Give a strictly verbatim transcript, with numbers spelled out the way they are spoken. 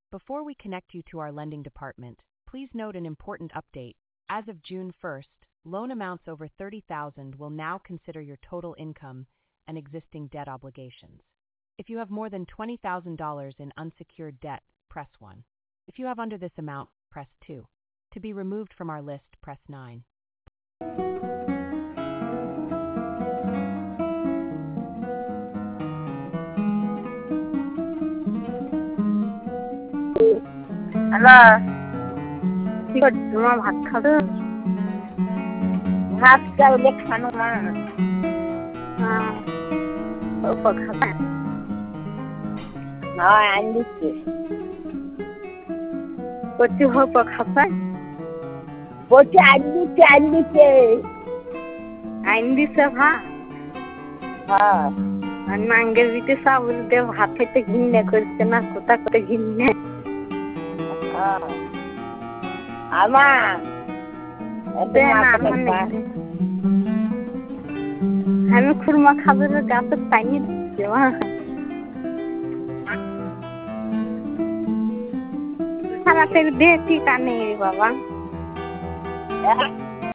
Before we connect you to our lending department, please note an important update. As of June first, loan amounts over thirty thousand dollars will now consider your total income and existing debt obligations. If you have more than twenty thousand dollars in unsecured debt, press one. If you have under this amount, press two. To be removed from our list, press nine. Hello কি করছো মা? ভাত খাবে? ভাত চাইলে খানো মা। হ্যাঁ অল্প খাবে? হ্যাঁ আনি দিচ্ছি। কচি অল্প খাবে? কচি আনি দিচ্ছে আনি দিচ্ছে আনি দিচ্ছে ভাত? হ্যাঁ আর মাঙ্গের দিতে চাউল দিয়ে ভাত খেতে ঘৃণা করছে না, কোথা করে ঘৃণা। আমার আমি খুরমা খাবার গাছে পানি দিচ্ছি মা। তাড়াতাড়ি দে, টিকা নেই বাবা।